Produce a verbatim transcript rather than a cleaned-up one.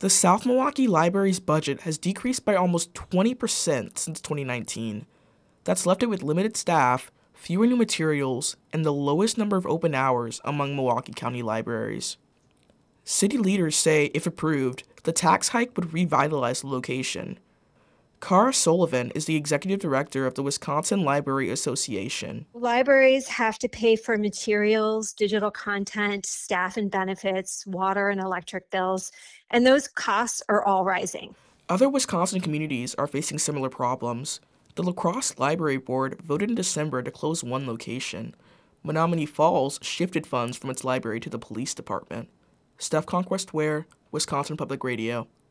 The South Milwaukee Library's budget has decreased by almost twenty percent since twenty nineteen. That's left it with limited staff, fewer new materials, and the lowest number of open hours among Milwaukee County libraries. City leaders say, if approved, the tax hike would revitalize the location. Cara Sullivan is the executive director of the Wisconsin Library Association. Libraries have to pay for materials, digital content, staff and benefits, water and electric bills, and those costs are all rising. Other Wisconsin communities are facing similar problems. The La Crosse Library Board voted in December to close one location. Menominee Falls shifted funds from its library to the police department. Steph Conquest Ware, Wisconsin Public Radio.